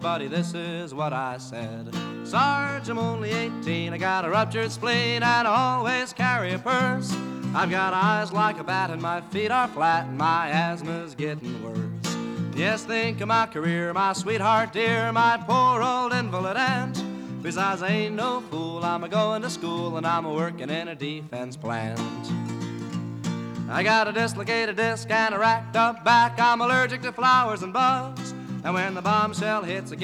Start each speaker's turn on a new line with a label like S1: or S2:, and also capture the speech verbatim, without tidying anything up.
S1: buddy, this is what I said. Sarge, I'm only eighteen, I got a ruptured spleen and I always carry a purse. I've got eyes like a bat and my feet are flat and my asthma's getting worse. Yes, think of my career, my sweetheart dear, my poor old invalid aunt. Besides, I ain't no fool, I'm a-going to school and I'm a-working in a defense plant. I got a dislocated disc and a racked up back, I'm allergic to flowers and bugs. And when the bombshell hits again,